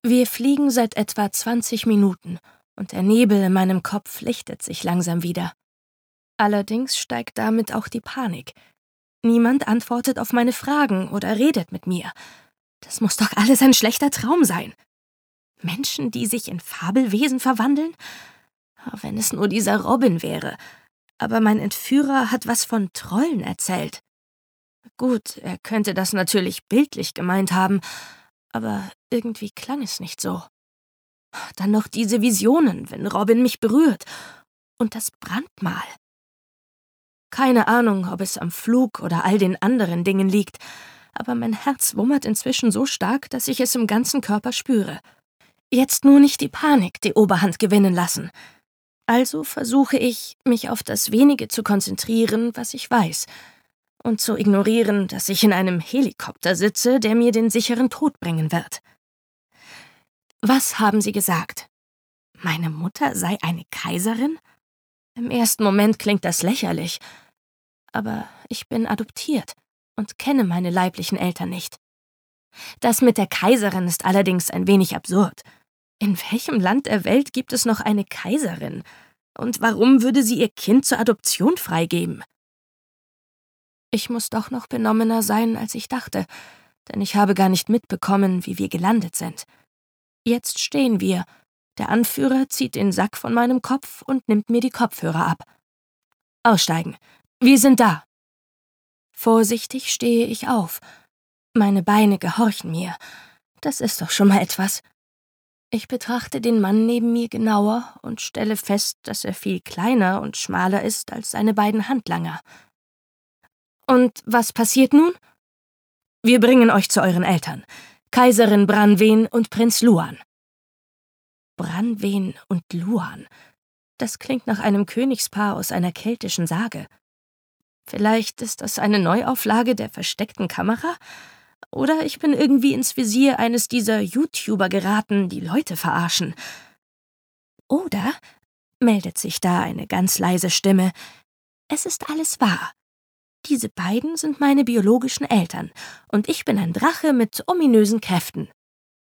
Wir fliegen seit etwa 20 Minuten und der Nebel in meinem Kopf lichtet sich langsam wieder. Allerdings steigt damit auch die Panik. Niemand antwortet auf meine Fragen oder redet mit mir. Das muss doch alles ein schlechter Traum sein. Menschen, die sich in Fabelwesen verwandeln? Wenn es nur dieser Robin wäre. Aber mein Entführer hat was von Trollen erzählt. Gut, er könnte das natürlich bildlich gemeint haben, aber irgendwie klang es nicht so. Dann noch diese Visionen, wenn Robin mich berührt. Und das Brandmal. Keine Ahnung, ob es am Flug oder all den anderen Dingen liegt, aber mein Herz wummert inzwischen so stark, dass ich es im ganzen Körper spüre. Jetzt nur nicht die Panik die Oberhand gewinnen lassen. Also versuche ich, mich auf das Wenige zu konzentrieren, was ich weiß, und zu ignorieren, dass ich in einem Helikopter sitze, der mir den sicheren Tod bringen wird. Was haben Sie gesagt? Meine Mutter sei eine Kaiserin? Im ersten Moment klingt das lächerlich, aber ich bin adoptiert und kenne meine leiblichen Eltern nicht. Das mit der Kaiserin ist allerdings ein wenig absurd. In welchem Land der Welt gibt es noch eine Kaiserin? Und warum würde sie ihr Kind zur Adoption freigeben? Ich muss doch noch benommener sein, als ich dachte, denn ich habe gar nicht mitbekommen, wie wir gelandet sind. Jetzt stehen wir. Der Anführer zieht den Sack von meinem Kopf und nimmt mir die Kopfhörer ab. Aussteigen. Wir sind da. Vorsichtig stehe ich auf. Meine Beine gehorchen mir. Das ist doch schon mal etwas. Ich betrachte den Mann neben mir genauer und stelle fest, dass er viel kleiner und schmaler ist als seine beiden Handlanger. Und was passiert nun? Wir bringen euch zu euren Eltern, Kaiserin Branwen und Prinz Luan. Branwen und Luan. Das klingt nach einem Königspaar aus einer keltischen Sage. Vielleicht ist das eine Neuauflage der versteckten Kamera? Oder ich bin irgendwie ins Visier eines dieser YouTuber geraten, die Leute verarschen. Oder, meldet sich da eine ganz leise Stimme, es ist alles wahr. Diese beiden sind meine biologischen Eltern und ich bin ein Drache mit ominösen Kräften.